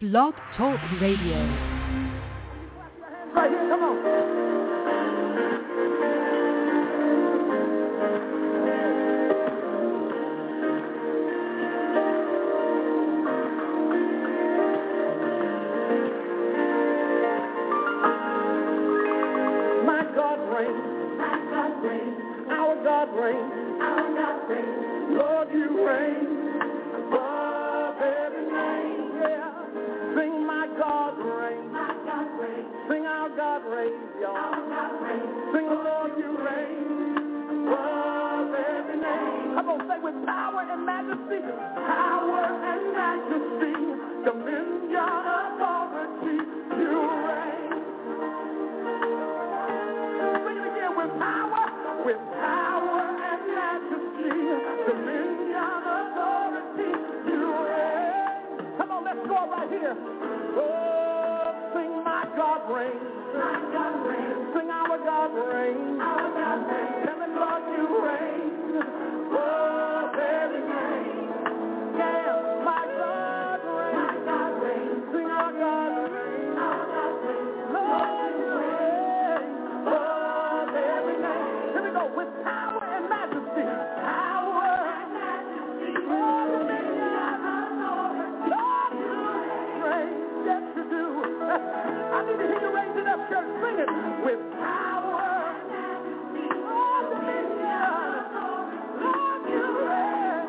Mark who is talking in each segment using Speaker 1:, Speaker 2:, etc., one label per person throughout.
Speaker 1: Blog Talk Radio.
Speaker 2: Right here, come on. My God reigns. Our God reigns. Lord, you reign above every name. Yeah. Sing my God reigns. Sing our God reigns, y'all. Sing the Lord, you reign above every name. Come on, say with power and majesty. Power and majesty. Dominion, authority. You reign. Sing it again with power. With power and majesty. Dominion, authority. You reign. Come on, let's go right here. Oh, sing my God reigns. Sing our God reigns. Tell him, Lord, you reign. Oh, very name. Yeah, my God reigns. Sing our God reigns. Lord, you reign. Oh, very name. Here we go. With power and majesty. Power and majesty. Oh, dominion. Lord, you reign. Yes, you do. I need to hear you raise it up, church. Sing it. With power and majesty. Oh, dominion. Lord, you reign.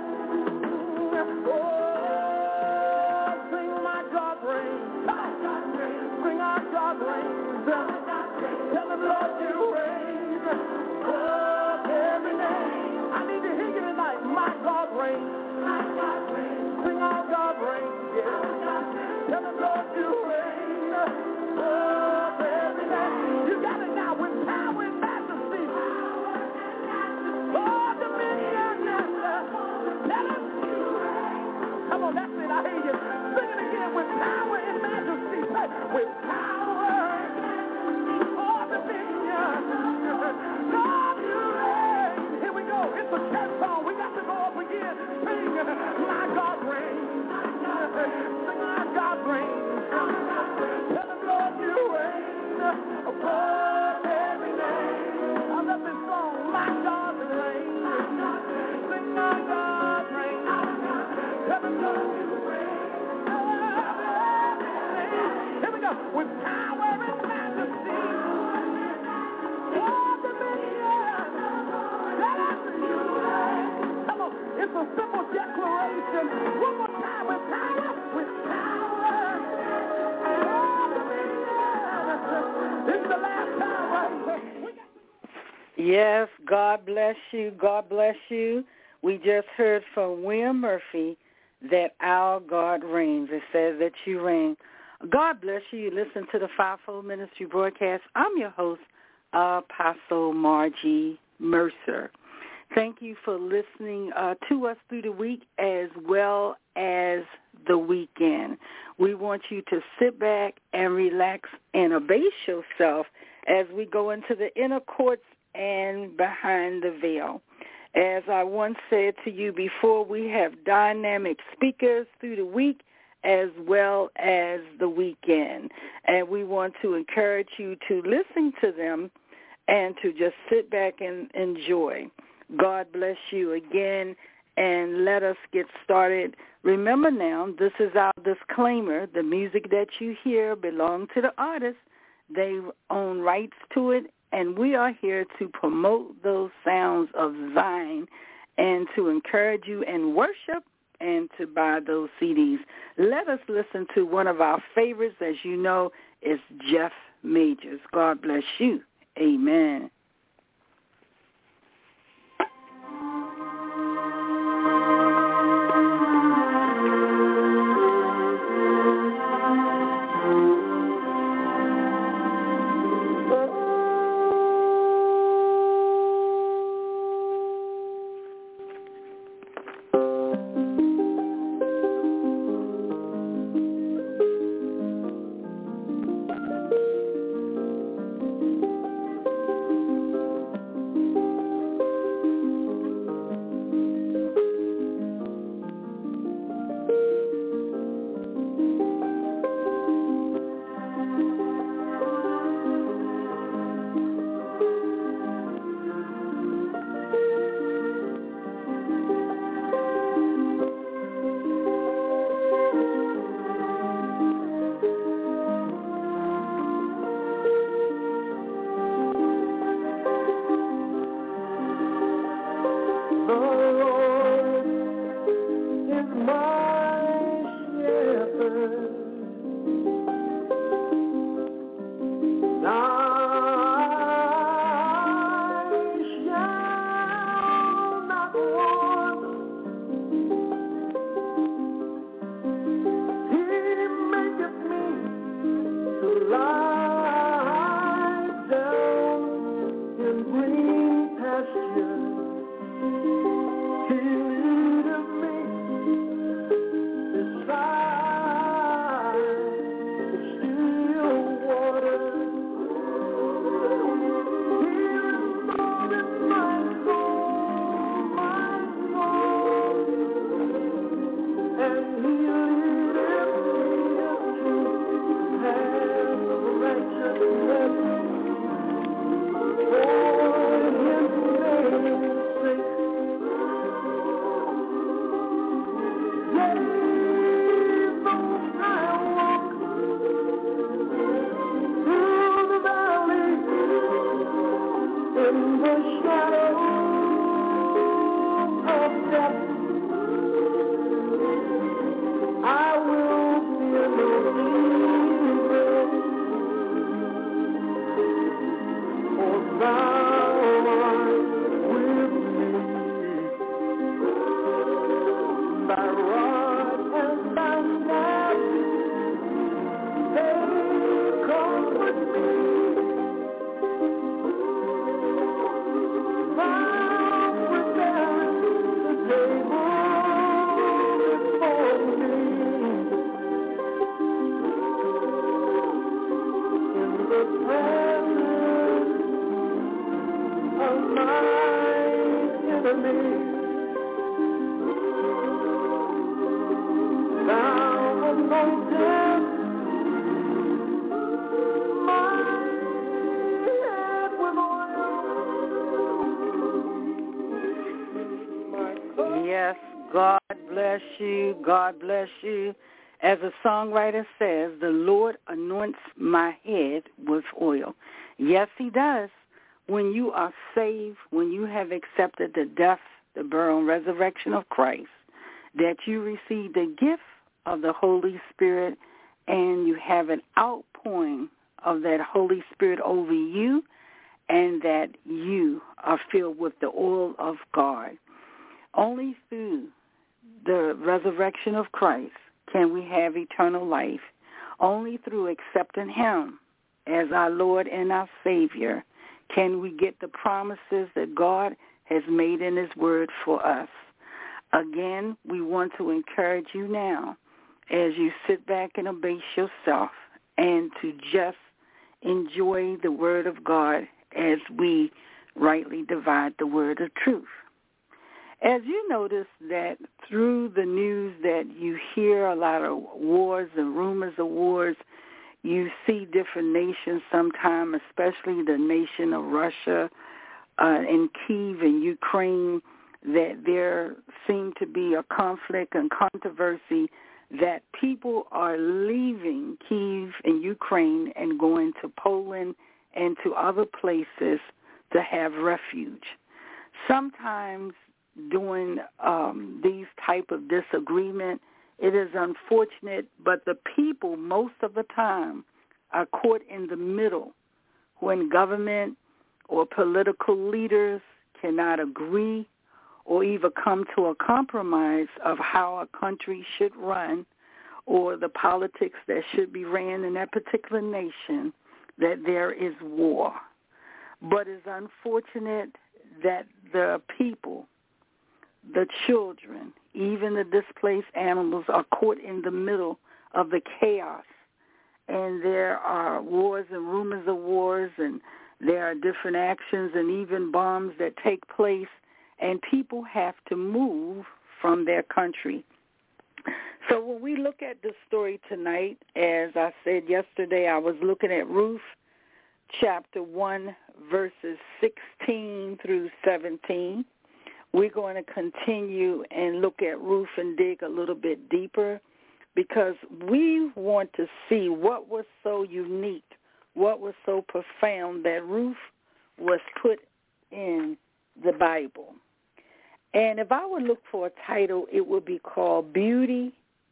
Speaker 2: Oh, sing my God reigns. Sing our God reigns. Tell him, Lord, you reign. Oh, every name. I need to hear you tonight. My God reigns. Sing our God reigns. Yeah. Tell him, Lord, you reign. Oh, every name. You got it now with power and majesty. Oh, dominion. Tell him you reign. Come on, that's it. I hear you. Sing it again with power and majesty. Say, with power and majesty. Oh, dominion. Lord, you reign. Here we go. It's a church song. We got to go up again. Sing, my God reigns. Sing, our God reigns. Tell him, Lord, you reign above every name. I love this song. My God reigns. Sing, our God reigns. Tell him, Lord, you reign above every name. Here we go. With power and majesty. Oh, dominion. Tell him you reign. Come on. It's a simple declaration. One more time. With power. With power. Oh, dominion. This is the last time, right?
Speaker 3: Yes, God bless you. God bless you. We just heard from William Murphy that our God reigns. It says that you reign. God bless you. You listen to the Fivefold Ministry broadcast. I'm your host, Apostle Margie Mercer. Thank you for listening to us through the week as well as the weekend. We want you to sit back and relax and abase yourself as we go into the inner courts and behind the veil. As I once said to you before, we have dynamic speakers through the week as well as the weekend. And we want to encourage you to listen to them and to just sit back and enjoy. God bless you again, and let us get started. Remember now, this is our disclaimer. The music that you hear belongs to the artist. They own rights to it, and we are here to promote those sounds of Zion and to encourage you in worship and to buy those CDs. Let us listen to one of our favorites, as you know, is Jeff Majors. God bless you. Amen. God bless you. God bless you. As a songwriter says, the Lord anoints my head with oil. Yes, he does. When you are saved, when you have accepted the death, the burial, and resurrection of Christ, that you receive the gift of the Holy Spirit, and you have an outpouring of that Holy Spirit over you, and that you are filled with the oil of God. Only through the resurrection of Christ can we have eternal life. Only through accepting him as our Lord and our Savior can we get the promises that God has made in his word for us. Again, we want to encourage you now as you sit back and abase yourself and to just enjoy the word of God as we rightly divide the word of truth. As you notice that through the news that you hear a lot of wars and rumors of wars, you see different nations sometimes, especially the nation of Russia and Kiev and Ukraine, that there seem to be a conflict and controversy that people are leaving Kiev and Ukraine and going to Poland and to other places to have refuge. Sometimes during these type of disagreement, it is unfortunate, but the people most of the time are caught in the middle when government or political leaders cannot agree or even come to a compromise of how a country should run or the politics that should be ran in that particular nation, that there is war. But it's unfortunate that the people, the children, even the displaced animals are caught in the middle of the chaos. And there are wars and rumors of wars, and there are different actions and even bombs that take place, and people have to move from their country. So when we look at this story tonight, as I said yesterday, I was looking at Ruth chapter 1, verses 16 through 17. We're going to continue and look at Ruth and dig a little bit deeper because we want to see what was so unique, what was so profound that Ruth was put in the Bible. And if I would look for a title, it would be called Beauty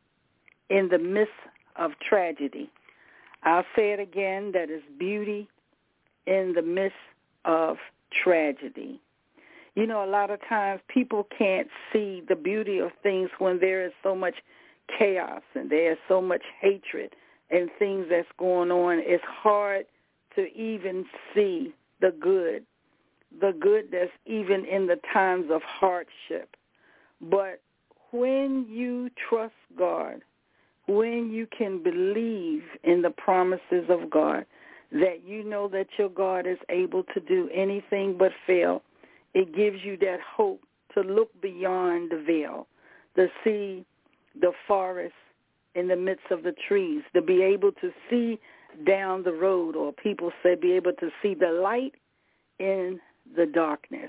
Speaker 3: in the Midst of Tragedy. I'll say it again, that is Beauty in the Midst of Tragedy. You know, a lot of times people can't see the beauty of things when there is so much chaos and there is so much hatred and things that's going on. It's hard to even see the good that's even in the times of hardship. But when you trust God, when you can believe in the promises of God, that you know that your God is able to do anything but fail, it gives you that hope to look beyond the veil, to see the forest in the midst of the trees, to be able to see down the road, or people say be able to see the light in the darkness.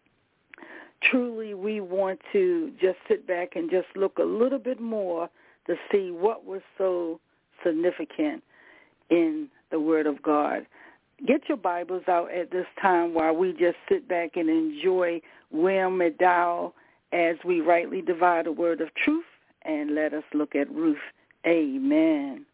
Speaker 3: Truly, we want to just sit back and just look a little bit more to see what was so significant in the Word of God. Get your Bibles out at this time while we just sit back and enjoy William McDowell as we rightly divide the word of truth, and let us look at Ruth. Amen.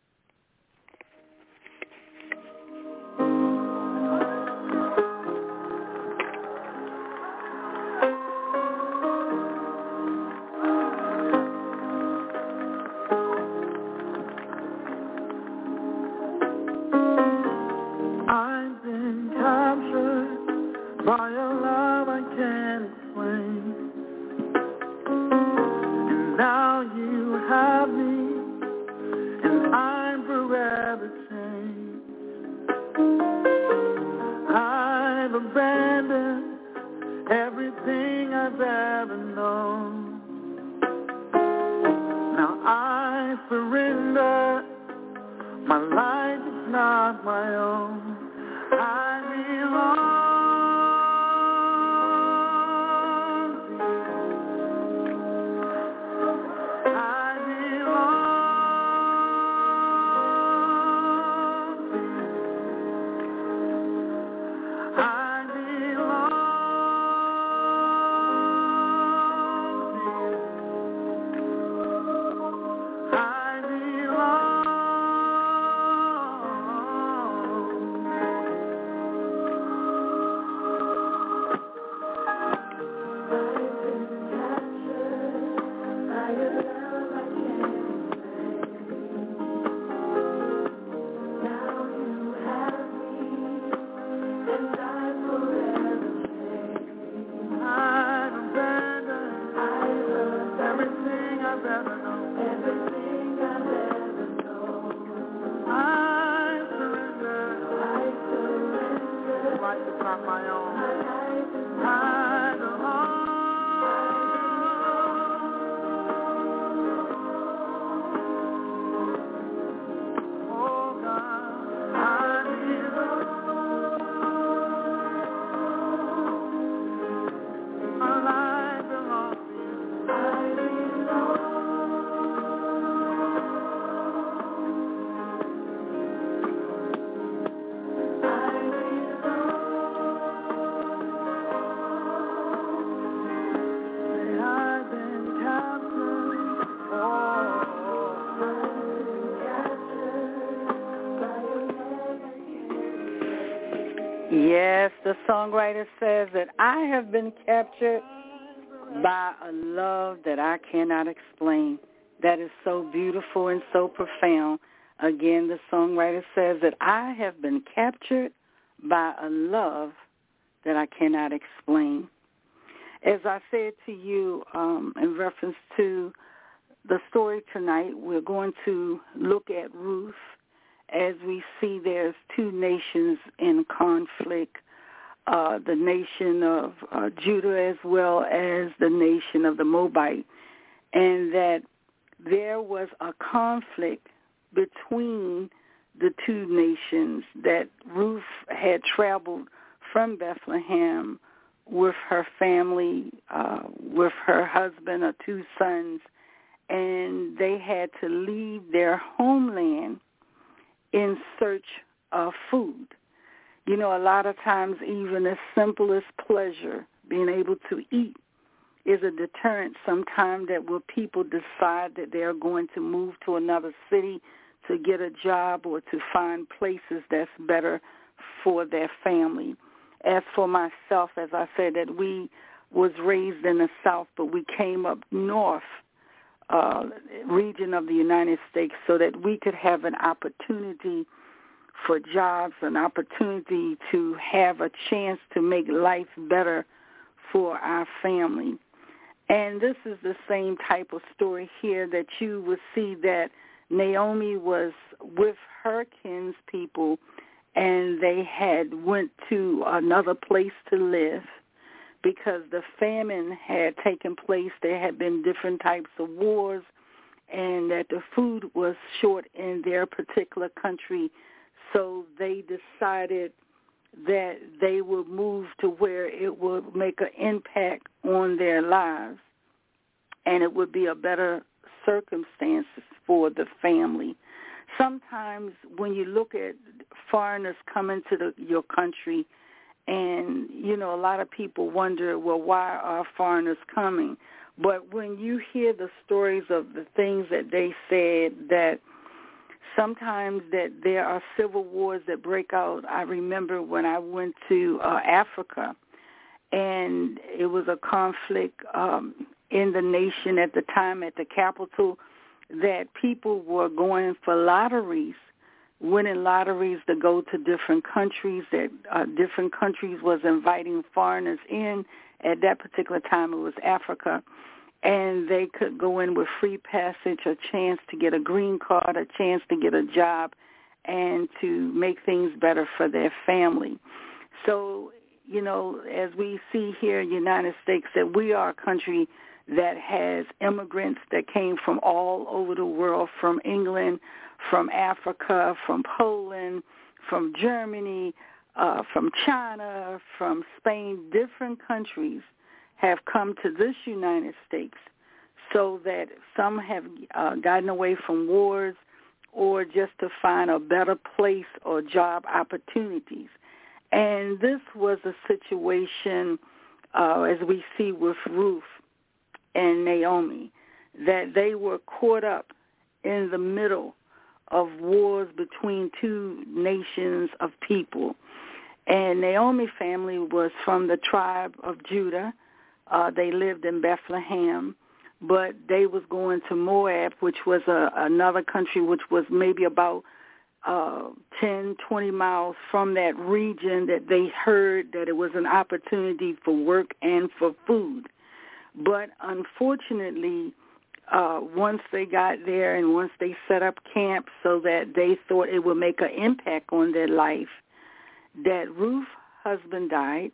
Speaker 2: By your love I can't explain, and now you have me, and I'm forever changed. I've abandoned everything I've ever known. Now I surrender, my life is not my own. I belong.
Speaker 3: Yes, the songwriter says that I have been captured by a love that I cannot explain. That is so beautiful and so profound. Again, the songwriter says that I have been captured by a love that I cannot explain. As I said to you in reference to the story tonight, we're going to look at Ruth as we see there's two nations in conflict, the nation of Judah as well as the nation of the Moabite, and that there was a conflict between the two nations, that Ruth had traveled from Bethlehem with her family, with her husband, her two sons, and they had to leave their homeland in search of food. You know, a lot of times even the simplest pleasure, being able to eat, is a deterrent sometimes that where people decide that they're going to move to another city to get a job or to find places that's better for their family. As for myself, as I said, that we was raised in the South, but we came up north region of the United States so that we could have an opportunity for jobs, an opportunity to have a chance to make life better for our family. And this is the same type of story here that you will see that Naomi was with her kinspeople and they had went to another place to live because the famine had taken place. There had been different types of wars, and that the food was short in their particular country. So they decided that they would move to where it would make an impact on their lives, and it would be a better circumstances for the family. Sometimes when you look at foreigners coming to your country, and, you know, a lot of people wonder, well, why are foreigners coming? But when you hear the stories of the things that they said, that sometimes that there are civil wars that break out. I remember when I went to Africa, and it was a conflict in the nation at the time at the capital, that people were going for lotteries, winning lotteries to go to different countries, that different countries was inviting foreigners in. At that particular time, it was Africa, and they could go in with free passage, a chance to get a green card, a chance to get a job, and to make things better for their family. So, you know, as we see here in the United States, that we are a country that has immigrants that came from all over the world, from England, from Africa, from Poland, from Germany, from China, from Spain. Different countries have come to this United States, so that some have gotten away from wars or just to find a better place or job opportunities. And this was a situation, as we see with Ruth and Naomi, that they were caught up in the middle of wars between two nations of people. And Naomi's family was from the tribe of Judah. They lived in Bethlehem, but they was going to Moab, which was another country which was maybe about 10, 20 miles from that region, that they heard that it was an opportunity for work and for food. But unfortunately, once they got there and once they set up camp so that they thought it would make an impact on their life, that Ruth's husband died,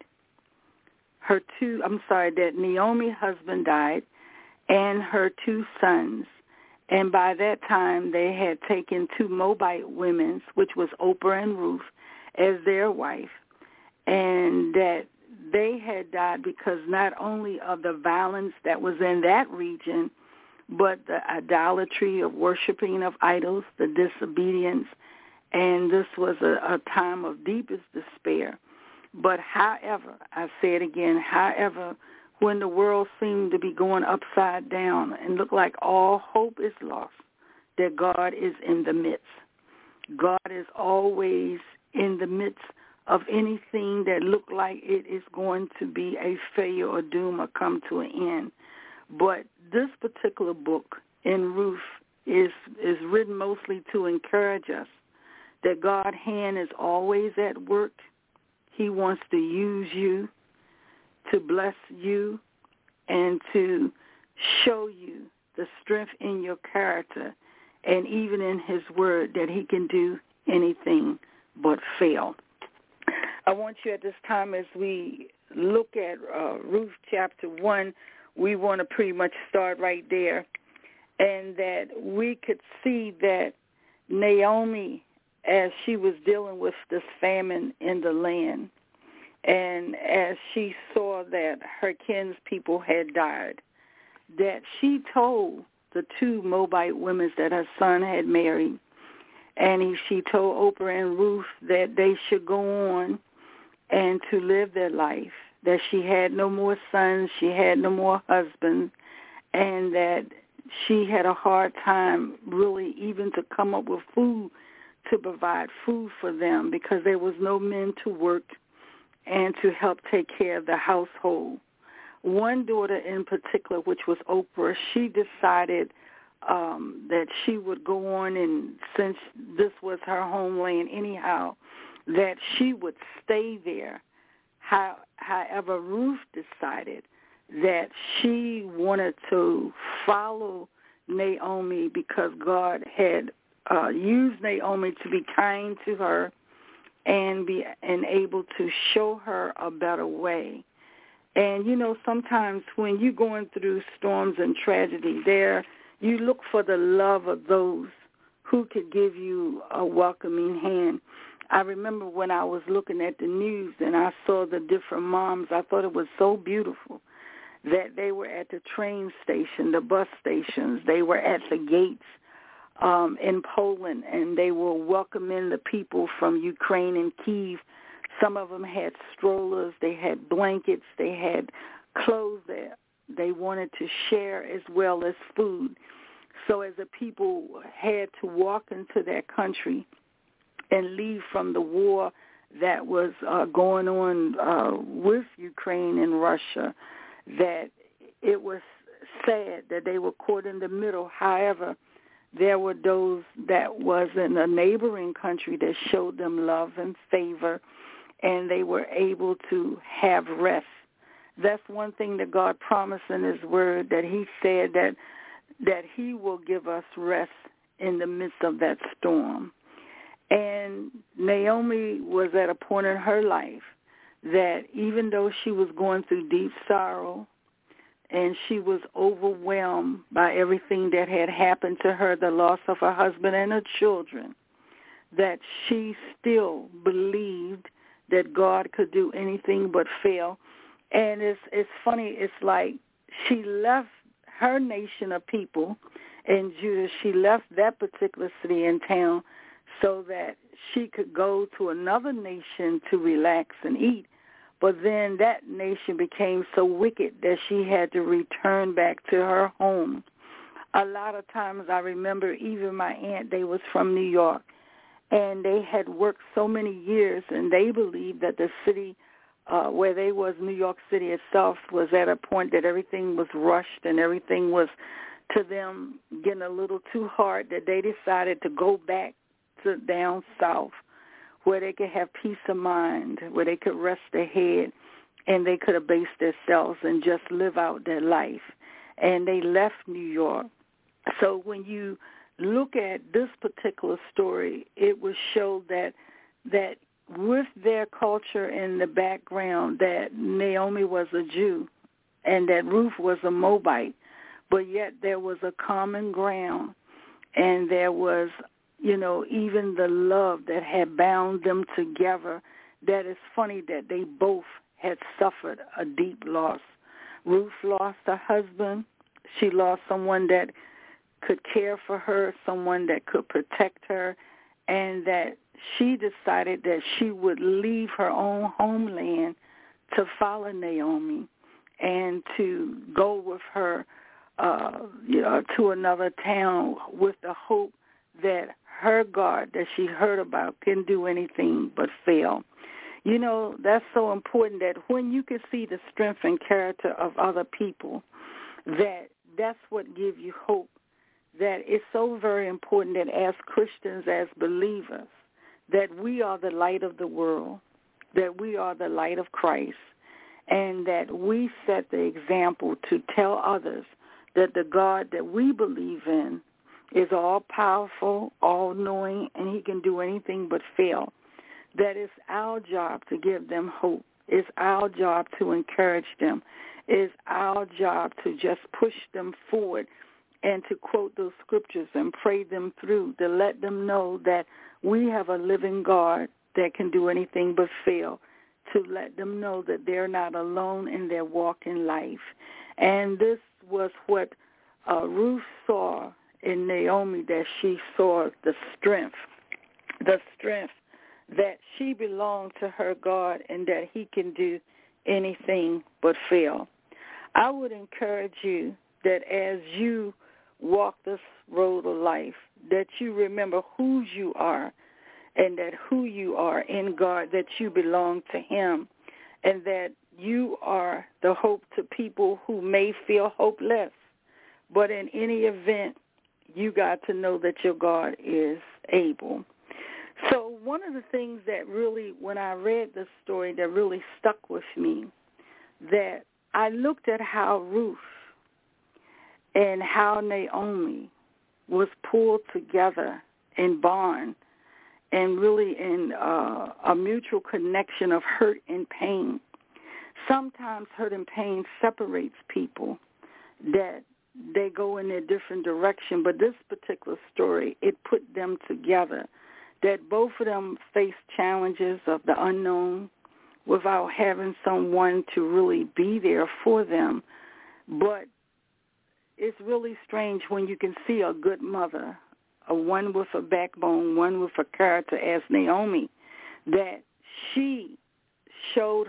Speaker 3: that Naomi's husband died, and her two sons. And by that time, they had taken two Moabite women, which was Oprah and Ruth, as their wife, and that they had died because not only of the violence that was in that region, but the idolatry of worshiping of idols, the disobedience, and this was a time of deepest despair. But however, I say it again, however, when the world seemed to be going upside down and looked like all hope is lost, that God is in the midst. God is always in the midst of anything that looked like it is going to be a failure or doom or come to an end. But this particular book in Ruth is written mostly to encourage us that God's hand is always at work. He wants to use you, to bless you, and to show you the strength in your character, and even in his word that he can do anything but fail. I want you at this time, as we look at Ruth chapter 1, we want to pretty much start right there, and that we could see that Naomi, as she was dealing with this famine in the land, and as she saw that her kinspeople had died, that she told the two Moabite women that her son had married, and she told Oprah and Ruth that they should go on and to live their life, that she had no more sons, she had no more husbands, and that she had a hard time really even to come up with food to provide food for them because there was no men to work and to help take care of the household. One daughter in particular, which was Oprah, she decided that she would go on, and since this was her homeland anyhow, that she would stay there. However, Ruth decided that she wanted to follow Naomi because God had used Naomi to be kind to her and able to show her a better way. And, you know, sometimes when you're going through storms and tragedy, you look for the love of those who could give you a welcoming hand. I remember when I was looking at the news and I saw the different moms, I thought it was so beautiful that they were at the train station, the bus stations, they were at the gates in Poland, and they were welcoming the people from Ukraine and Kyiv. Some of them had strollers, they had blankets, they had clothes that they wanted to share as well as food. So as the people had to walk into their country and leave from the war that was going on with Ukraine and Russia, that it was sad that they were caught in the middle. However, there were those that was in a neighboring country that showed them love and favor, and they were able to have rest. That's one thing that God promised in his word, that he said that he will give us rest in the midst of that storm. And Naomi was at a point in her life that even though she was going through deep sorrow and she was overwhelmed by everything that had happened to her, the loss of her husband and her children, that she still believed that God could do anything but fail. And it's funny, it's like she left her nation of people in Judah. She left that particular city and town so that she could go to another nation to relax and eat. But then that nation became so wicked that she had to return back to her home. A lot of times I remember even my aunt, they was from New York, and they had worked so many years, and they believed that the city where they was, New York City itself, was at a point that everything was rushed and everything was to them getting a little too hard, that they decided to go back to down south where they could have peace of mind, where they could rest their head, and they could abase themselves and just live out their life. And they left New York. So when you look at this particular story, it was showed that with their culture in the background, that Naomi was a Jew and that Ruth was a Moabite, but yet there was a common ground, and there was, you know, even the love that had bound them together. That is funny that they both had suffered a deep loss. Ruth lost her husband. She lost someone that could care for her, someone that could protect her, and that she decided that she would leave her own homeland to follow Naomi and to go with her to another town with the hope that her God that she heard about can do anything but fail. You know, that's so important that when you can see the strength and character of other people, that's what gives you hope. That it's so very important that as Christians, as believers, that we are the light of the world, that we are the light of Christ, and that we set the example to tell others that the God that we believe in is all-powerful, all-knowing, and he can do anything but fail. That it's our job to give them hope. It's our job to encourage them. It's our job to just push them forward and to quote those scriptures and pray them through, to let them know that we have a living God that can do anything but fail, to let them know that they're not alone in their walk in life. And this was what Ruth saw in Naomi, that she saw the strength that she belonged to her God and that he can do anything but fail. I would encourage you that as you walk this road of life, that you remember whose you are and that who you are in God, that you belong to him, and that you are the hope to people who may feel hopeless. But in any event, you got to know that your God is able. So one of the things that really, when I read this story, that really stuck with me, that I looked at how Ruth and how Naomi was pulled together in bond and really in a mutual connection of hurt and pain. Sometimes hurt and pain separates people, that they go in a different direction, but this particular story, it put them together, that both of them faced challenges of the unknown without having someone to really be there for them. But it's really strange when you can see a good mother, a one with a backbone, one with a character as Naomi, that she showed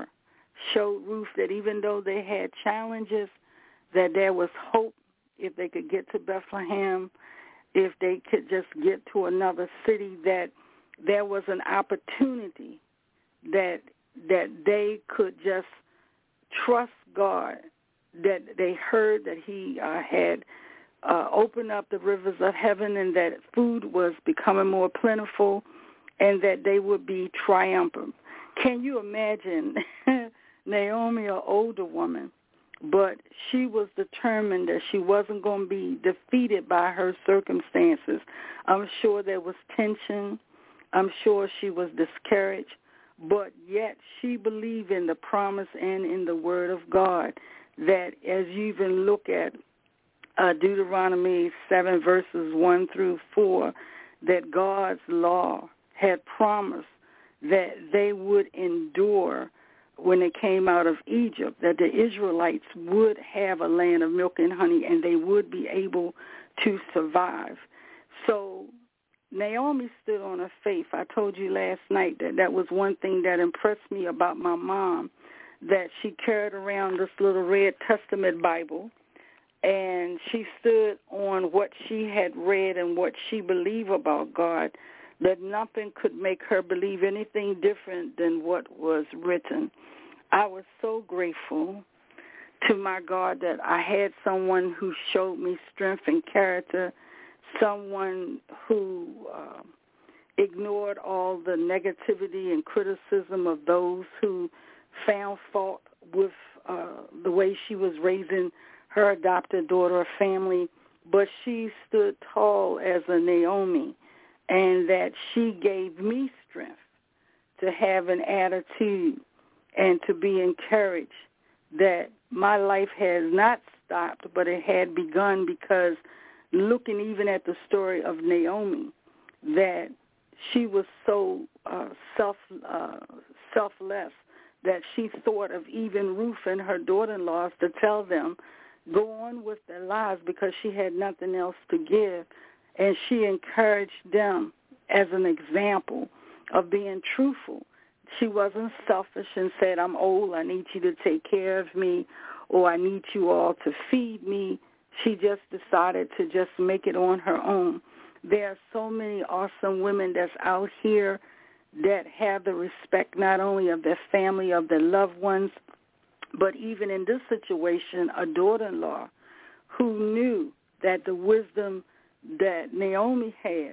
Speaker 3: Ruth that even though they had challenges, that there was hope if they could get to Bethlehem, if they could just get to another city, that there was an opportunity that they could just trust God, that they heard that he had opened up the rivers of heaven and that food was becoming more plentiful and that they would be triumphant. Can you imagine Naomi, an older woman, but she was determined that she wasn't going to be defeated by her circumstances. I'm sure there was tension. I'm sure she was discouraged, but yet she believed in the promise and in the word of God, that as you even look at Deuteronomy 7 verses 1 through 4, that God's law had promised that they would endure when they came out of Egypt, that the Israelites would have a land of milk and honey and they would be able to survive. So Naomi stood on her faith. I told you last night that was one thing that impressed me about my mom, that she carried around this little red Testament Bible, and she stood on what she had read and what she believed about God, that nothing could make her believe anything different than what was written. I was so grateful to my God that I had someone who showed me strength and character, someone who ignored all the negativity and criticism of those who found fault with the way she was raising her adopted daughter or family, but she stood tall as a Naomi, and that she gave me strength to have an attitude and to be encouraged that my life has not stopped, but it had begun, because looking even at the story of Naomi, that she was so selfless that she thought of even Ruth and her daughter-in-laws to tell them, go on with their lives, because she had nothing else to give. And she encouraged them as an example of being truthful. She wasn't selfish and said, I'm old, I need you to take care of me, or I need you all to feed me. She just decided to just make it on her own. There are so many awesome women that's out here that have the respect not only of their family, of their loved ones, but even in this situation, a daughter-in-law who knew that the wisdom that Naomi had,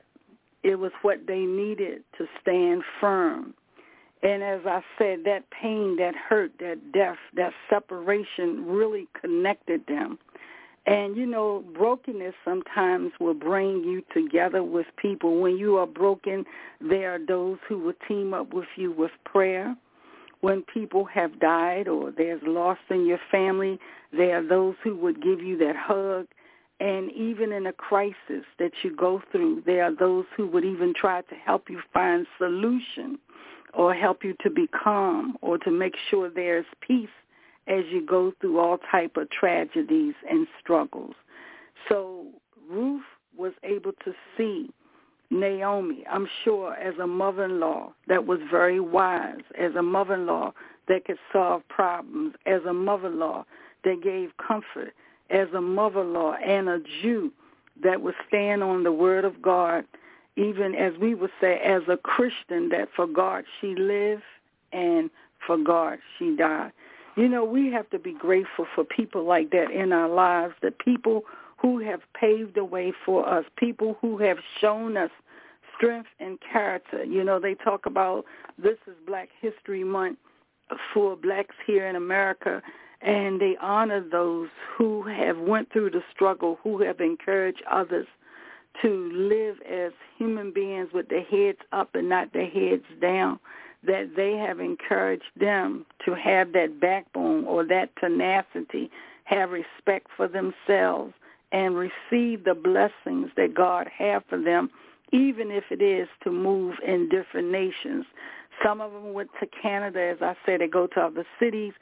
Speaker 3: it was what they needed to stand firm. And as I said, that pain, that hurt, that death, that separation really connected them. And, you know, brokenness sometimes will bring you together with people. When you are broken, there are those who will team up with you with prayer. When people have died or there's loss in your family, there are those who would give you that hug. And even in a crisis that you go through, there are those who would even try to help you find solution or help you to be calm or to make sure there's peace as you go through all type of tragedies and struggles. So Ruth was able to see Naomi, I'm sure, as a mother-in-law that was very wise, as a mother-in-law that could solve problems, as a mother-in-law that gave comfort, as a mother-in-law and a Jew that would stand on the word of God, even as we would say as a Christian, that for God she lived and for God she died. You know, we have to be grateful for people like that in our lives, the people who have paved the way for us, people who have shown us strength and character. You know, they talk about this is Black History Month for blacks here in America, and they honor those who have went through the struggle, who have encouraged others to live as human beings with their heads up and not their heads down, that they have encouraged them to have that backbone or that tenacity, have respect for themselves, and receive the blessings that God has for them, even if it is to move in different nations. Some of them went to Canada, as I said, they go to other cities,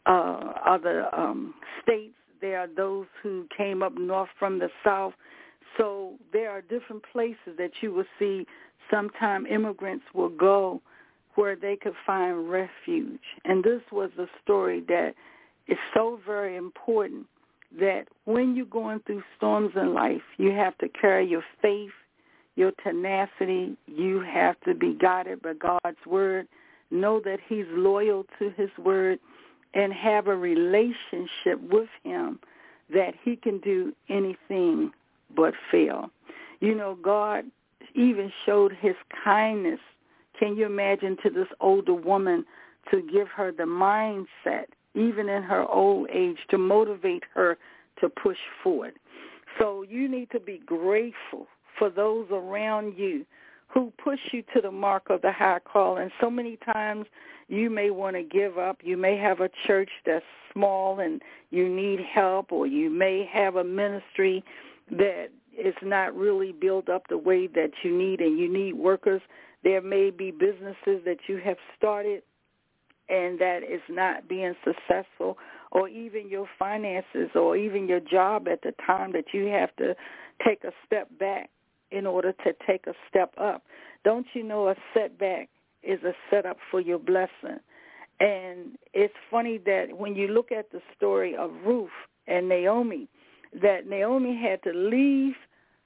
Speaker 3: other states. There are those who came up north from the south. So there are different places that you will see sometime immigrants will go where they could find refuge. And this was a story that is so very important, that when you're going through storms in life, you have to carry your faith, your tenacity. You have to be guided by God's word. Know that he's loyal to his word and have a relationship with him that he can do anything but fail. You know, God even showed his kindness. Can you imagine, to this older woman, to give her the mindset, even in her old age, to motivate her to push forward. So you need to be grateful for those around you who push you to the mark of the high call. And so many times you may want to give up. You may have a church that's small and you need help, or you may have a ministry that is not really built up the way that you need, and you need workers. There may be businesses that you have started and that is not being successful, or even your finances, or even your job at the time that you have to take a step back in order to take a step up. Don't you know a setback is a setup for your blessing? And it's funny that when you look at the story of Ruth and Naomi, that Naomi had to leave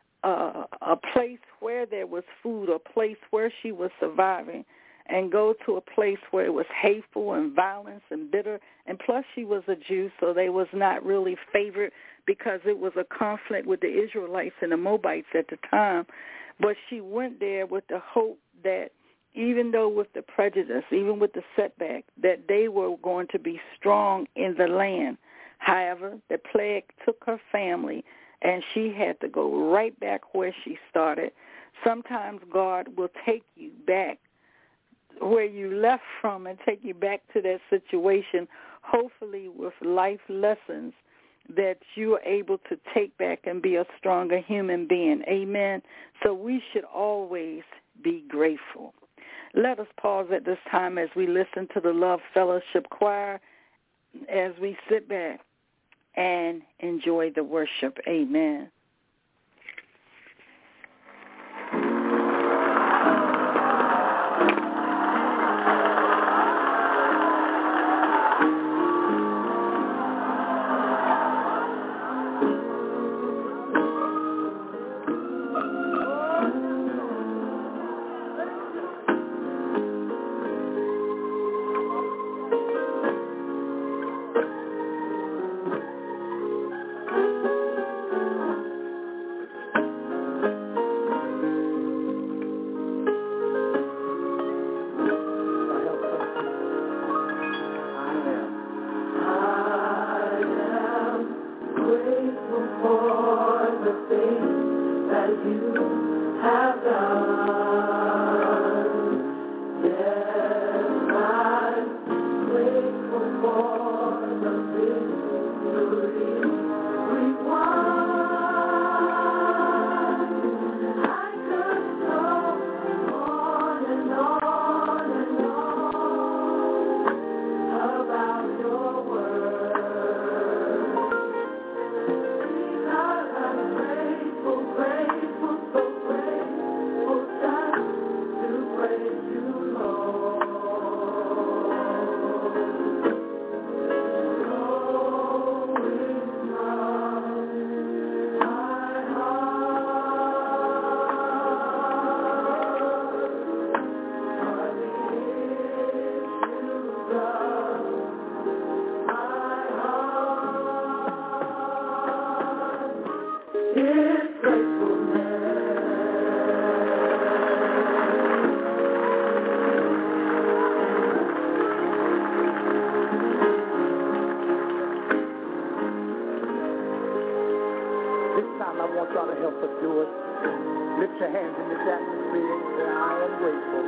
Speaker 3: a place where there was food, a place where she was surviving, and go to a place where it was hateful and violence and bitter. And plus she was a Jew, so they was not really favored because it was a conflict with the Israelites and the Moabites at the time. But she went there with the hope that even though with the prejudice, even with the setback, that they were going to be strong in the land. However, the plague took her family, and she had to go right back where she started. Sometimes God will take you back where you left from and take you back to that situation, hopefully with life lessons that you are able to take back and be a stronger human being. Amen. So we should always be grateful. Let us pause at this time as we listen to the Love Fellowship Choir, as we sit back and enjoy the worship. Amen.
Speaker 2: Put your hands in this atmosphere and say, I am grateful.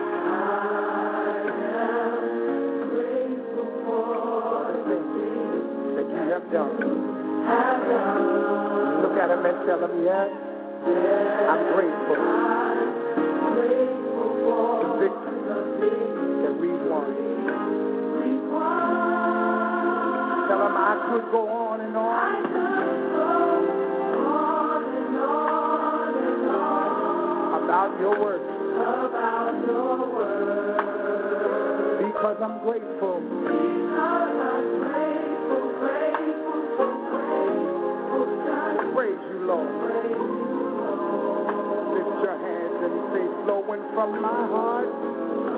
Speaker 2: I am grateful for the things that you have done. Look at him and tell him, yes, I'm grateful. For the victory that we've won. Tell him I could go on and on. About your word. Because I'm grateful. Praise you, Lord. Lift your hands and say, flowing from my heart.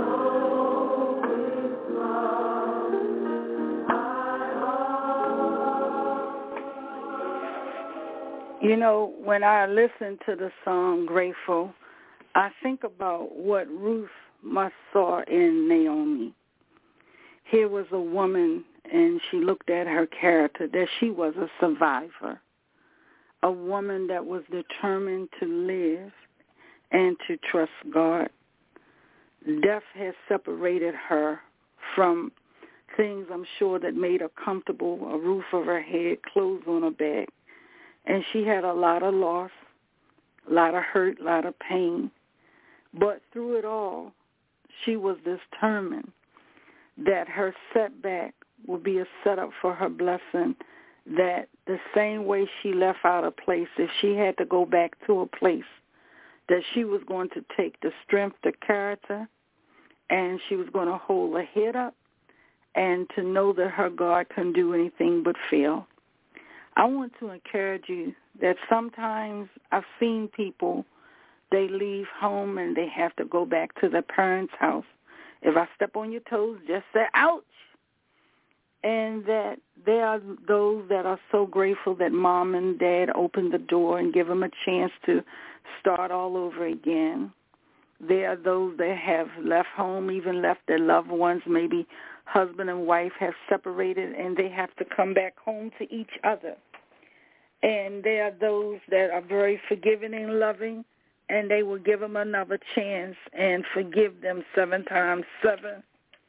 Speaker 3: You know, when I listen to the song Grateful, I think about what Ruth must saw in Naomi. Here was a woman, and she looked at her character, that she was a survivor, a woman that was determined to live and to trust God. Death has separated her from things, I'm sure, that made her comfortable, a roof over her head, clothes on her back. And she had a lot of loss, a lot of hurt, a lot of pain. But through it all, she was determined that her setback would be a setup for her blessing, that the same way she left out a place, if she had to go back to a place, that she was going to take the strength, the character, and she was going to hold her head up and to know that her God couldn't do anything but fail. I want to encourage you that sometimes I've seen people, they leave home and they have to go back to their parents' house. If I step on your toes, just say, ouch. And that there are those that are so grateful that mom and dad opened the door and give them a chance to start all over again. There are those that have left home, even left their loved ones, maybe husband and wife have separated, and they have to come back home to each other. And there are those that are very forgiving and loving, and they will give them another chance and forgive them 7 times 7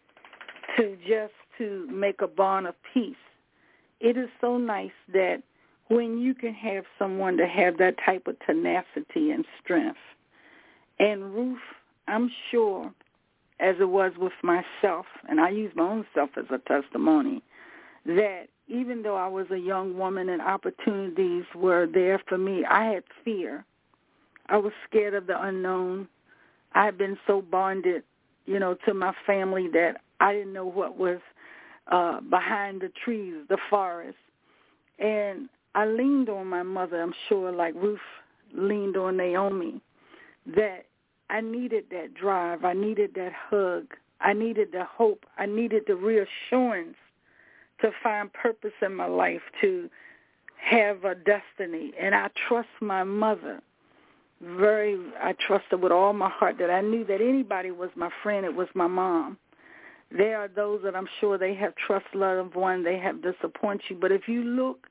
Speaker 3: to make a bond of peace. It is so nice that when you can have someone to have that type of tenacity and strength. And Ruth, I'm sure, as it was with myself, and I use my own self as a testimony, that even though I was a young woman and opportunities were there for me, I had fear. I was scared of the unknown. I had been so bonded, to my family that I didn't know what was behind the trees, the forest. And I leaned on my mother, I'm sure, like Ruth leaned on Naomi, that I needed that drive. I needed that hug. I needed the hope. I needed the reassurance to find purpose in my life, to have a destiny. And I trust my mother. I trust her with all my heart, that I knew that anybody was my friend, it was my mom. There are those that I'm sure they have trust loved one, they have disappointed you. But if you look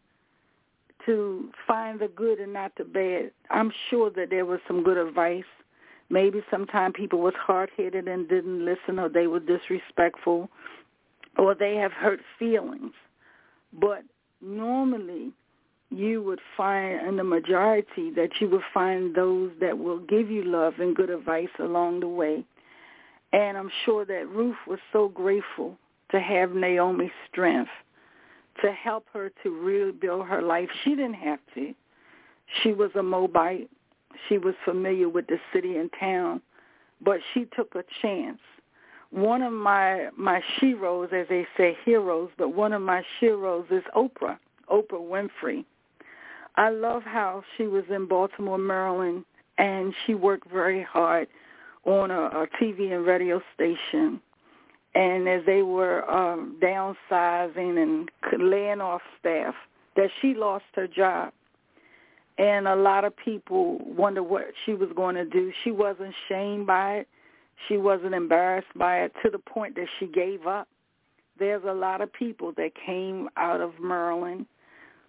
Speaker 3: to find the good and not the bad, I'm sure that there was some good advice. Maybe sometimes people was hard-headed and didn't listen, or they were disrespectful, or they have hurt feelings. But normally you would find in the majority that you would find those that will give you love and good advice along the way. And I'm sure that Ruth was so grateful to have Naomi's strength to help her to rebuild her life. She didn't have to. She was a Moabite. She was familiar with the city and town, but she took a chance. One of my sheroes, as they say, heroes, but one of my sheroes is Oprah Winfrey. I love how she was in Baltimore, Maryland, and she worked very hard on a TV and radio station. And as they were downsizing and laying off staff, that she lost her job. And a lot of people wonder what she was going to do. She wasn't shamed by it. She wasn't embarrassed by it to the point that she gave up. There's a lot of people that came out of Maryland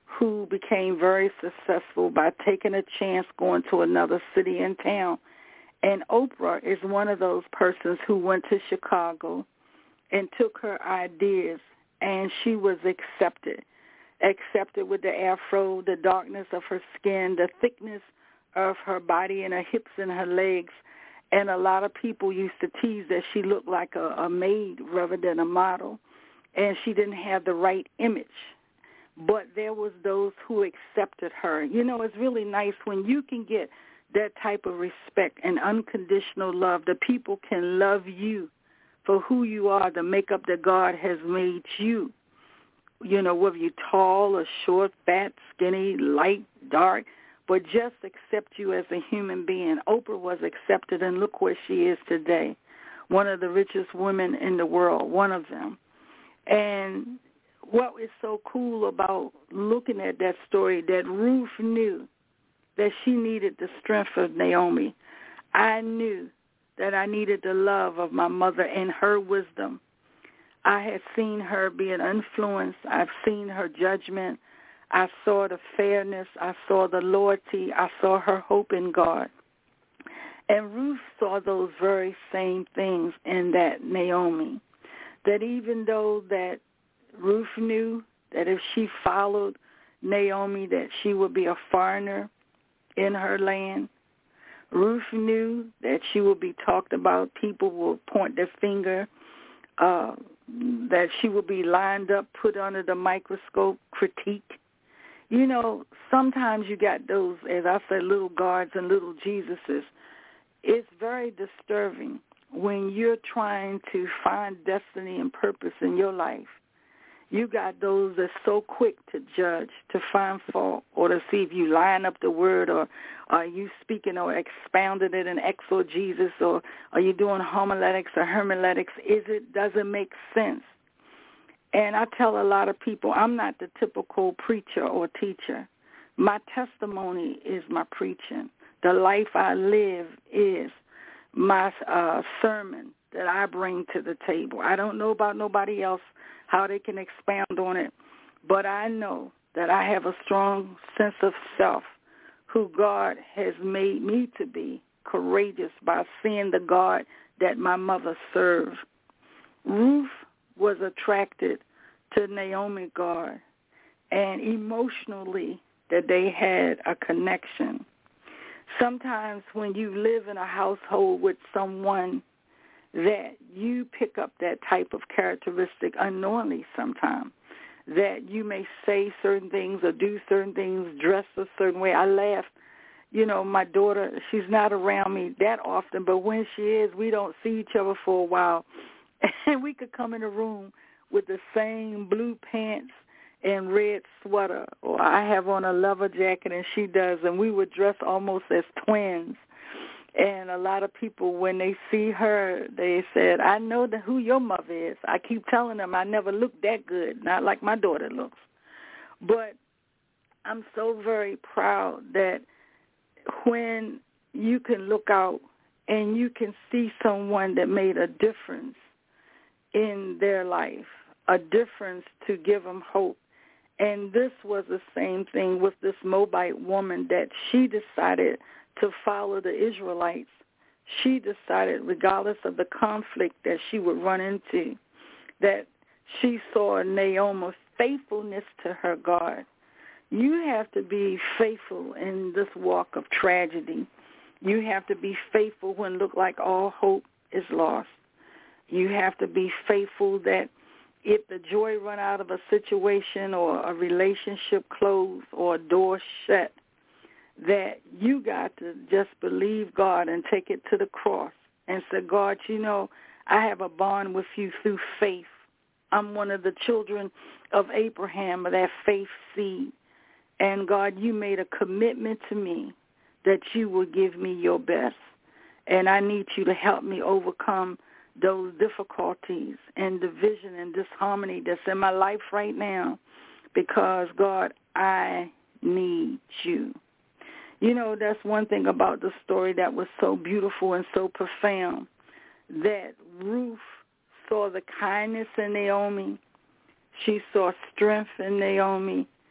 Speaker 3: who became very successful by taking a chance going to another city and town. And Oprah is one of those persons who went to Chicago and took her ideas, and she was accepted with the afro, the darkness of her skin, the thickness of her body and her hips and her legs. And a lot of people used to tease that she looked like a maid rather than a model, and she didn't have the right image. But there was those who accepted her. You know, it's really nice when you can get that type of respect and unconditional love. The people can love you for who you are, the makeup that God has made you. You know, whether you're tall or short, fat, skinny, light, dark, but just accept you as a human being. Oprah was accepted, and look where she is today, one of the richest women in the world, one of them. And what is so cool about looking at that story, that Ruth knew that she needed the strength of Naomi. I knew that I needed the love of my mother and her wisdom. I had seen her be an influence. I've seen her judgment. I saw the fairness. I saw the loyalty. I saw her hope in God. And Ruth saw those very same things in that Naomi, that even though that Ruth knew that if she followed Naomi, that she would be a foreigner in her land. Ruth knew that she would be talked about. People will point their finger, that she would be lined up, put under the microscope, critiqued. You know, sometimes you got those, as I said, little gods and little Jesuses. It's very disturbing when you're trying to find destiny and purpose in your life. You got those that's so quick to judge, to find fault, or to see if you line up the word, or are you speaking or expounding it in exegesis, or are you doing homiletics or hermeneutics? Doesn't make sense. And I tell a lot of people, I'm not the typical preacher or teacher. My testimony is my preaching. The life I live is my sermon that I bring to the table. I don't know about nobody else, how they can expound on it, but I know that I have a strong sense of self, who God has made me to be, courageous by seeing the God that my mother served. Ruth was attracted to Naomi God, and emotionally that they had a connection. Sometimes when you live in a household with someone, that you pick up that type of characteristic unknowingly sometimes, that you may say certain things or do certain things, dress a certain way. I laugh. You know, my daughter, she's not around me that often, but when she is, we don't see each other for a while. And we could come in a room with the same blue pants and red sweater, or I have on a leather jacket and she does, and we would dress almost as twins. And a lot of people, when they see her, they said, I know who your mother is. I keep telling them I never look that good, not like my daughter looks. But I'm so very proud that when you can look out and you can see someone that made a difference in their life, a difference to give them hope. And this was the same thing with this Moabite woman, that she decided to follow the Israelites. She decided, regardless of the conflict that she would run into, that she saw Naomi's faithfulness to her God. You have to be faithful in this walk of tragedy. You have to be faithful when it looks like all hope is lost. You have to be faithful that if the joy run out of a situation or a relationship closed or a door shut, that you got to just believe God and take it to the cross and say, God, you know, I have a bond with you through faith. I'm one of the children of Abraham, of that faith seed. And God, you made a commitment to me that you will give me your best. And I need you to help me overcome those difficulties and division and disharmony that's in my life right now, because, God, I need you. You know, that's one thing about the story that was so beautiful and so profound, that Ruth saw the kindness in Naomi. She saw strength in Naomi.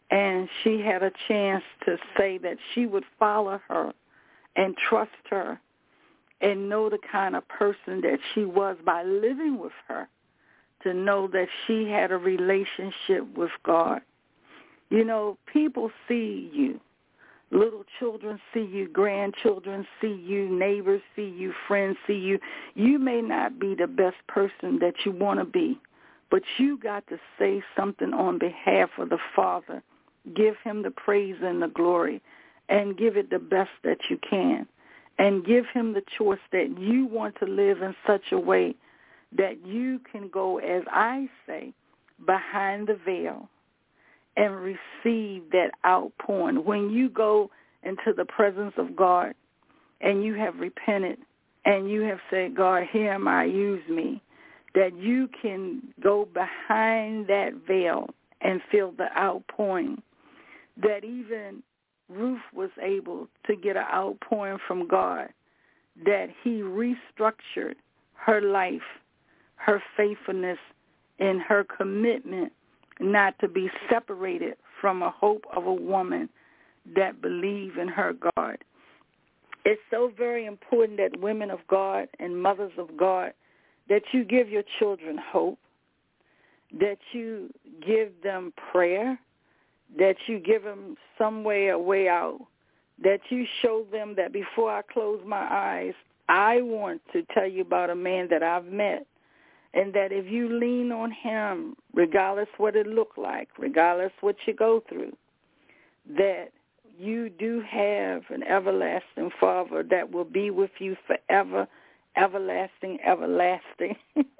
Speaker 3: and she had a chance to say that she would follow her and trust her and know the kind of person that she was by living with her, to know that she had a relationship with God. You know, people see you. Little children see you, grandchildren see you, neighbors see you, friends see you. You may not be the best person that you want to be, but you got to say something on behalf of the Father. Give him the praise and the glory, and give it the best that you can. And give him the choice that you want to live in such a way that you can go, as I say, behind the veil and receive that outpouring. When you go into the presence of God and you have repented and you have said, God, here am I, use me, that you can go behind that veil and feel the outpouring, that even Ruth was able to get an outpouring from God, that he restructured her life, her faithfulness, and her commitment not to be separated from a hope of a woman that believe in her God. It's so very important that women of God and mothers of God, that you give your children hope, that you give them prayer, that you give them some way, a way out, that you show them that before I close my eyes, I want to tell you about a man that I've met, and that if you lean on him, regardless what it look like, regardless what you go through, that you do have an everlasting Father that will be with you forever, everlasting, everlasting.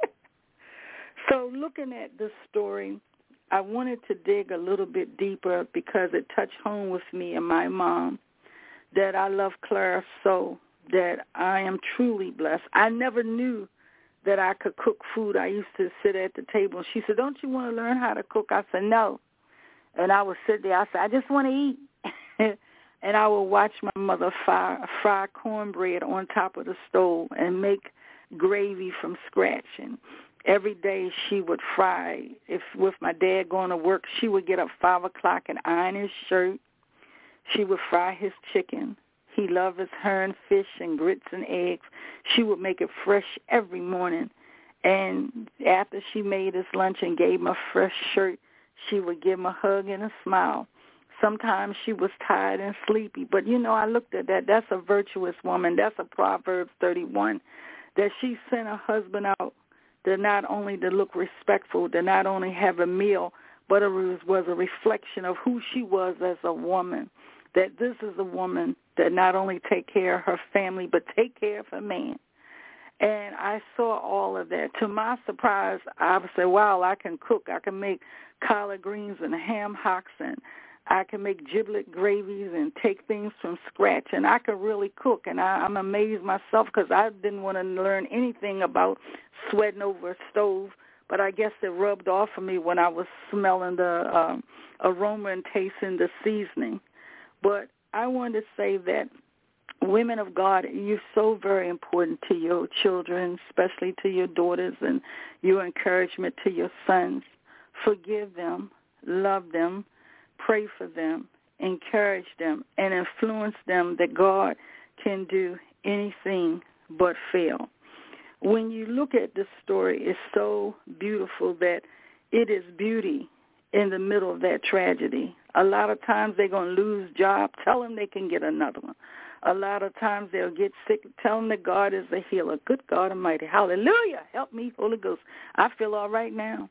Speaker 3: So looking at this story, I wanted to dig a little bit deeper because it touched home with me and my mom, that I love Clara so, that I am truly blessed. I never knew that I could cook food. I used to sit at the table. She said, don't you want to learn how to cook? I said, no. And I would sit there. I said, I just want to eat. And I would watch my mother fry cornbread on top of the stove and make gravy from scratch. And every day she would fry. If with my dad going to work, she would get up 5 o'clock and iron his shirt. She would fry his chicken. He loved his herring fish and grits and eggs. She would make it fresh every morning. And after she made his lunch and gave him a fresh shirt, she would give him a hug and a smile. Sometimes she was tired and sleepy. But, you know, I looked at that. That's a virtuous woman. That's a Proverbs 31, that she sent her husband out to not only to look respectful, to not only have a meal, but it was a reflection of who she was as a woman, that this is a woman that not only take care of her family, but take care of her man. And I saw all of that. To my surprise, I would say, wow, I can cook. I can make collard greens and ham hocks, and I can make giblet gravies and take things from scratch. And I can really cook. And I'm amazed myself because I didn't want to learn anything about sweating over a stove. But I guess it rubbed off of me when I was smelling the aroma and tasting the seasoning. But I wanted to say that women of God, you're so very important to your children, especially to your daughters, and your encouragement to your sons. Forgive them, love them, pray for them, encourage them, and influence them that God can do anything but fail. When you look at this story, it's so beautiful that it is beauty in the middle of that tragedy. A lot of times they're going to lose job. Tell them they can get another one. A lot of times they'll get sick. Tell them that God is a healer. Good God Almighty. Hallelujah. Help me, Holy Ghost. I feel all right now.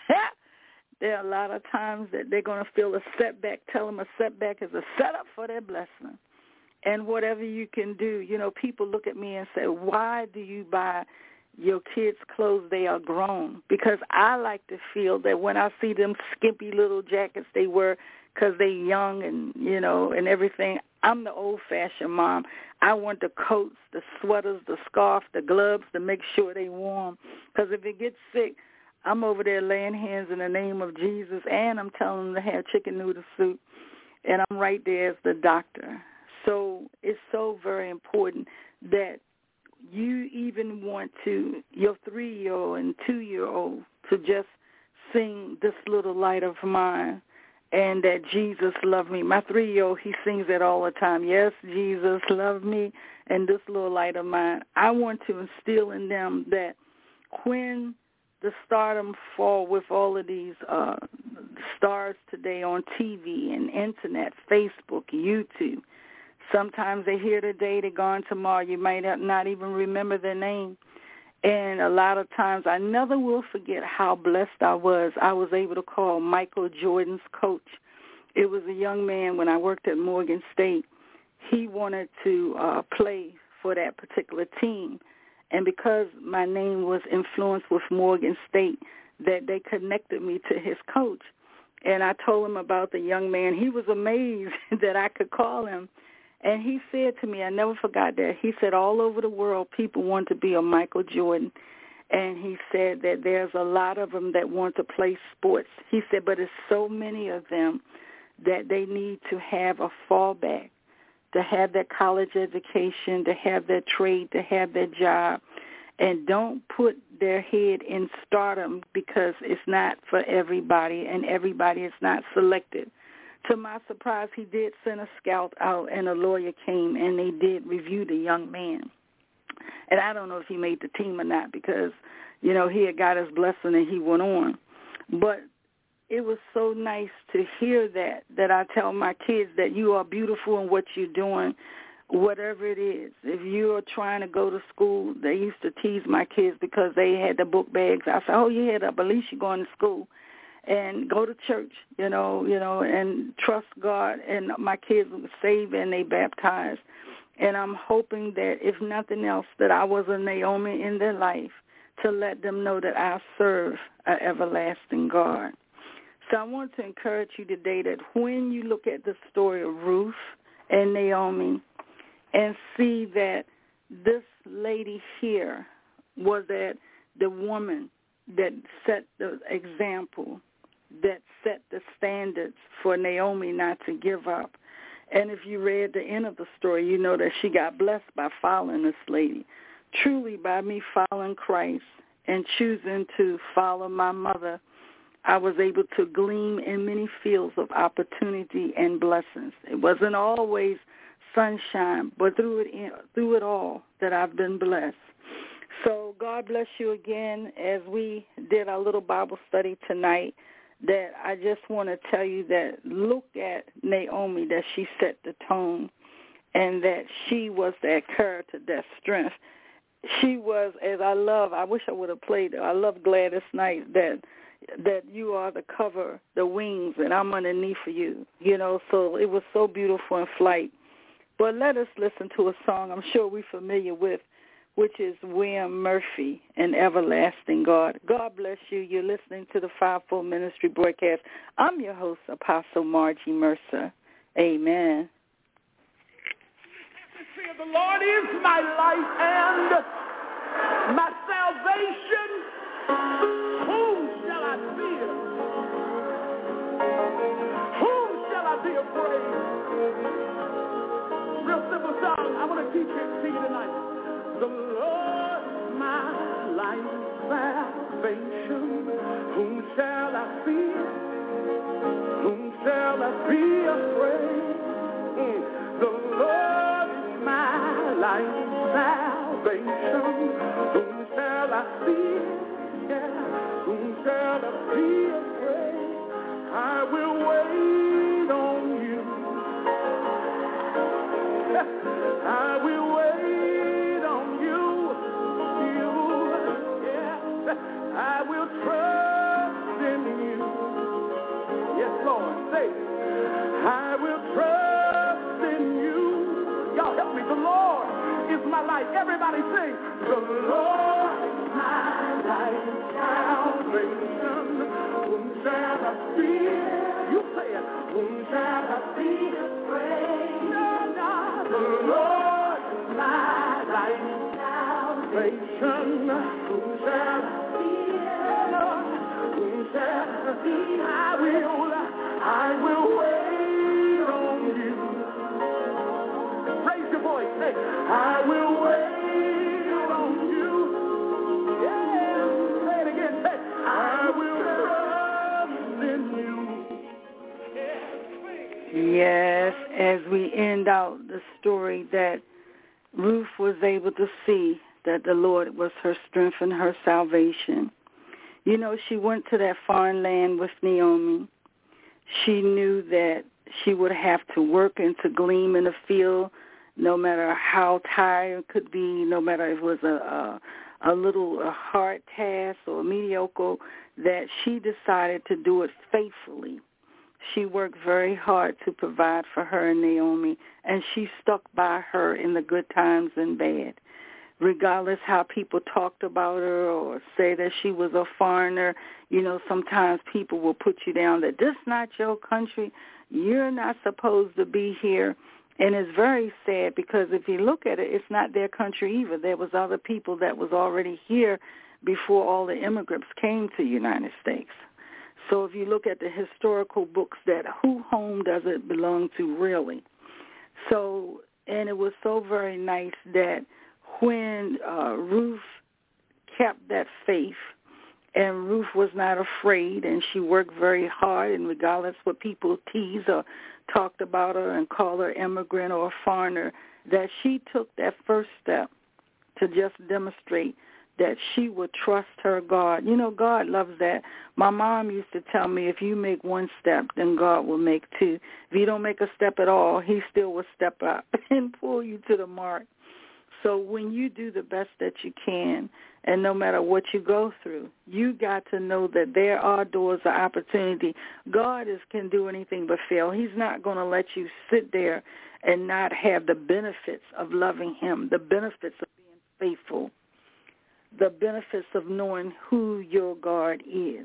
Speaker 3: There are a lot of times that they're going to feel a setback. Tell them a setback is a setup for their blessing. And whatever you can do, you know, people look at me and say, why do you buy your kids' clothes? They are grown. Because I like to feel that when I see them skimpy little jackets they wear because they're young and, you know, and everything, I'm the old-fashioned mom. I want the coats, the sweaters, the scarf, the gloves to make sure they're warm. Because if it gets sick, I'm over there laying hands in the name of Jesus, and I'm telling them to have chicken noodle soup, and I'm right there as the doctor. So it's so very important that you even want to, your 3-year-old and 2-year-old, to just sing This Little Light of Mine and that Jesus loved me. My 3-year-old, he sings it all the time. Yes, Jesus loved me, and this little light of mine. I want to instill in them that when the stardom fall with all of these stars today on TV and Internet, Facebook, YouTube, sometimes they're here today, they're gone tomorrow. You might not even remember their name. And a lot of times I never will forget how blessed I was. I was able to call Michael Jordan's coach. It was a young man when I worked at Morgan State. He wanted to play for that particular team. And because my name was influenced with Morgan State, that they connected me to his coach. And I told him about the young man. He was amazed that I could call him. And he said to me, I never forgot that, he said all over the world people want to be a Michael Jordan. And he said that there's a lot of them that want to play sports. He said, but it's so many of them that they need to have a fallback, to have that college education, to have that trade, to have that job, and don't put their head in stardom because it's not for everybody and everybody is not selected. To my surprise, he did send a scout out, and a lawyer came, and they did review the young man. And I don't know if he made the team or not because, you know, he had got his blessing and he went on. But it was so nice to hear that I tell my kids that you are beautiful in what you're doing, whatever it is. If you're trying to go to school, they used to tease my kids because they had the book bags. I said, oh, you had up, at least you're going to school. And go to church, you know, and trust God. And my kids were saved and they baptized. And I'm hoping that, if nothing else, that I was a Naomi in their life to let them know that I serve an everlasting God. So I want to encourage you today that when you look at the story of Ruth and Naomi and see that this lady here was that the woman that set the example, that set the standards for Naomi not to give up. And if you read the end of the story, you know that she got blessed by following this lady. Truly, by me following Christ and choosing to follow my mother, I was able to glean in many fields of opportunity and blessings. It wasn't always sunshine, but through it all that I've been blessed. So God bless you again as we did our little Bible study tonight. That I just want to tell you that look at Naomi, that she set the tone and that she was that character, that strength. She was, as I wish I would have played, I love Gladys Knight, that you are the cover, the wings, and I'm underneath of you, you know, so it was so beautiful in flight. But let us listen to a song I'm sure we're familiar with, which is William Murphy and Everlasting God. God bless you. You're listening to the Fivefold Ministry broadcast. I'm your host, Apostle Margie Mercer. Amen.
Speaker 2: The Lord is my light and my salvation. Whom shall I fear? Whom shall I be afraid? Real simple song. I want to teach it to you tonight. The Lord is my light and salvation. Whom shall I fear? Whom shall I be afraid? The Lord is my light and salvation. Whom shall I fear? Yeah. Whom shall I be afraid? I will wait on you. I will wait on you. I will trust in you. Yes, Lord. Say, I will trust in you. Y'all help me. The Lord is my light. Everybody sing. The Lord is my light and salvation. Whom shall I fear? You say it. Whom shall I be afraid? No. The Lord is my light and salvation. Whom shall I I will wait on you. Raise your voice, say, I will wait on you. Yeah, say it again, say, I will trust in you. Yeah.
Speaker 3: as we end out the story, that Ruth was able to see that the Lord was her strength and her salvation. You know, she went to that foreign land with Naomi. She knew that she would have to work and to glean in the field, no matter how tired it could be, no matter if it was a little hard task or mediocre, that she decided to do it faithfully. She worked very hard to provide for her and Naomi, and she stuck by her in the good times and bad. Regardless how people talked about her or say that she was a foreigner, you know, sometimes people will put you down that this is not your country. You're not supposed to be here. And it's very sad because if you look at it, it's not their country either. There was other people that was already here before all the immigrants came to the United States. So if you look at the historical books, that who home does it belong to really? So, and it was so very nice that when Ruth kept that faith, and Ruth was not afraid, and she worked very hard, and regardless what people tease or talked about her and called her immigrant or a foreigner, that she took that first step to just demonstrate that she would trust her God. You know, God loves that. My mom used to tell me, if you make one step, then God will make two. If you don't make a step at all, he still will step up and pull you to the mark. So when you do the best that you can, and no matter what you go through, you got to know that there are doors of opportunity. God can do anything but fail. He's not going to let you sit there and not have the benefits of loving him, the benefits of being faithful, the benefits of knowing who your God is.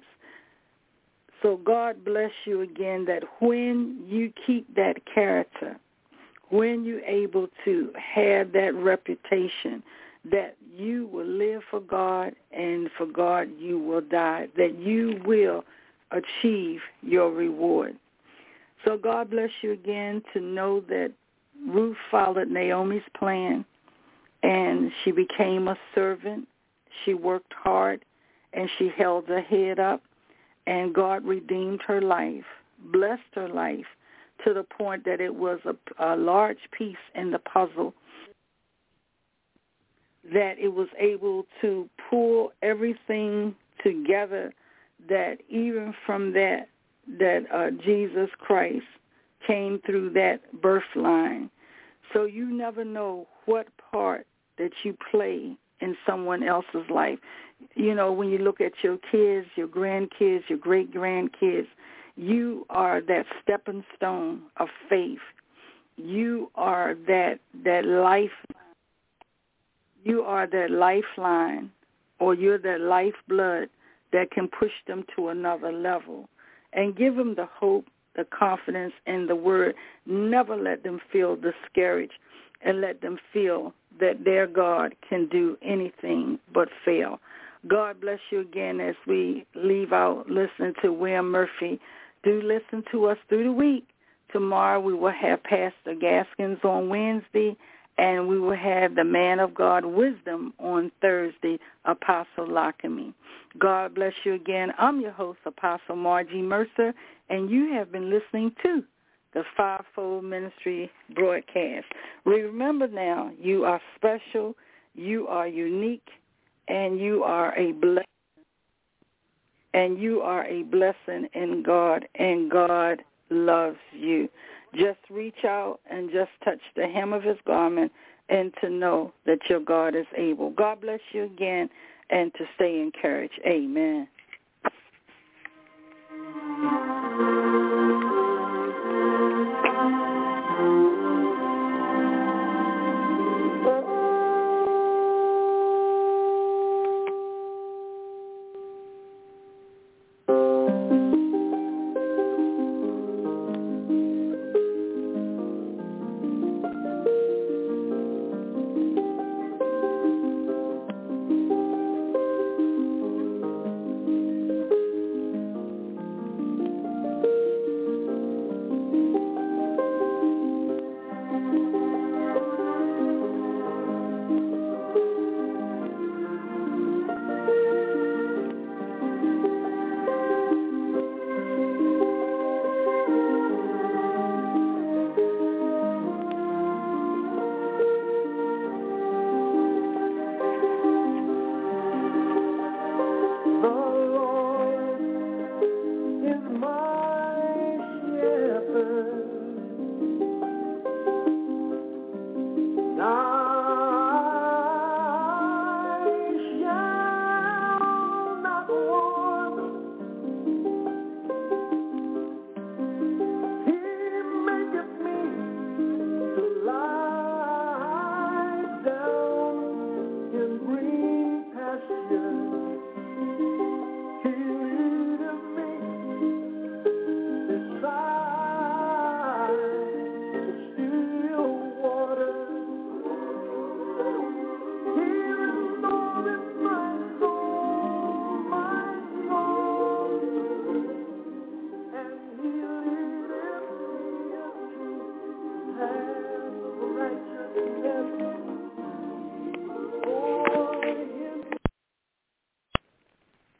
Speaker 3: So God bless you again, that when you keep that character, when you're able to have that reputation, that you will live for God and for God you will die, that you will achieve your reward. So God bless you again to know that Ruth followed Naomi's plan and she became a servant. She worked hard and she held her head up, and God redeemed her life, blessed her life, to the point that it was a large piece in the puzzle, that it was able to pull everything together, that even from that Jesus Christ came through that birth line. So you never know what part that you play in someone else's life. You know, when you look at your kids, your grandkids, your great-grandkids, you are that stepping stone of faith. You are that life. You are that lifeline, or you're that lifeblood that can push them to another level and give them the hope, the confidence in the word. Never let them feel discouraged, and let them feel that their God can do anything but fail. God bless you again as we leave out listening to William Murphy. Do listen to us through the week. Tomorrow we will have Pastor Gaskins on Wednesday, and we will have the Man of God Wisdom on Thursday, Apostle Lockamy. God bless you again. I'm your host, Apostle Margie Mercer, and you have been listening to the Fivefold Ministry broadcast. Remember now, you are special, you are unique, and you are a blessing. And you are a blessing in God, and God loves you. Just reach out and just touch the hem of his garment, and to know that your God is able. God bless you again, and to stay encouraged. Amen.